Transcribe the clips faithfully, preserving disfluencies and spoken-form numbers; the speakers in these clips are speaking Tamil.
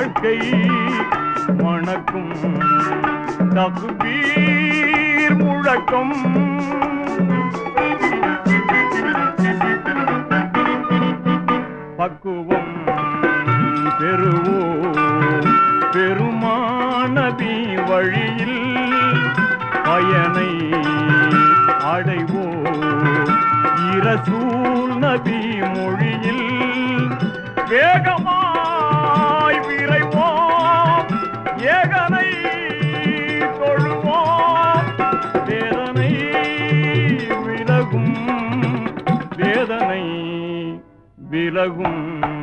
வாழ்க்கை மணக்கும் தக்பீர் முழக்கம் பக்குவம் பெறுவோம் பெருமானபி வழியில் பயனை அடைவோம் இரசூல் நபி மொழியில் வேகமாய் விரைவோம் ஏகனை தொழுவோம் வேதனை விலகும் வேதனை விலகும்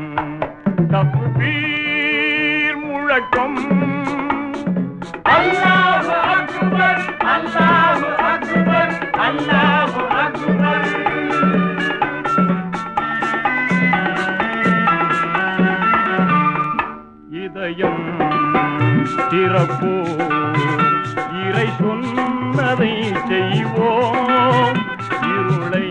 தக்பீர் முழக்கம் அல்லாஹு அக்பர் அல்லாஹு அக்பர் அல்லாஹு அக்பர் இதயம் திறப்போ இறை சொன்னதை செய்வோம் இருளை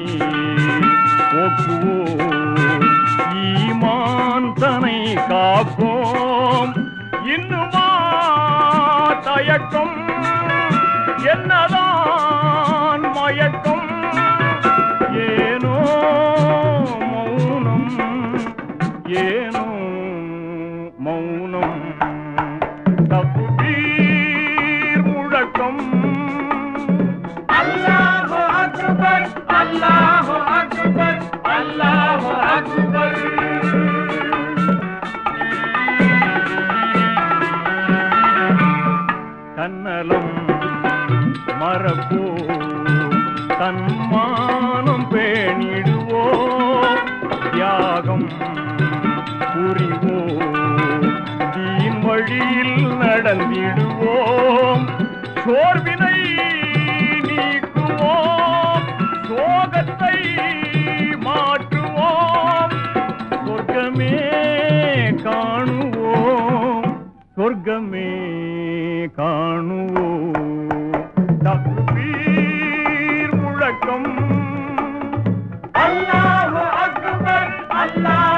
போக்குவோம் ஈமான் தனை காப்போம் இன்னுமா தயக்கம் என்னதான் மயக்கம் ஏனோ மௌனம் ஏனோ மௌனம் தக்பீர் முழக்கம் அல்லாஹு அக்பர் அல்லாஹு அக்பர் அல்லாஹு அக்பர் தன்னலம் மறப்போ தன்மானம் பேணிடுவோம் தியாகம் புரிவோம் தீன் வழியில் நடந்திடுவோம் சோர்வினை நீக்குவோம் சோகத்தை மாற்றுவோம் சொர்க்கமே காணுவோம் சொர்க்கமே காணுவோம் தக்பீர் முழக்கம் அல்லாஹு அக்பர் அல்லாஹ்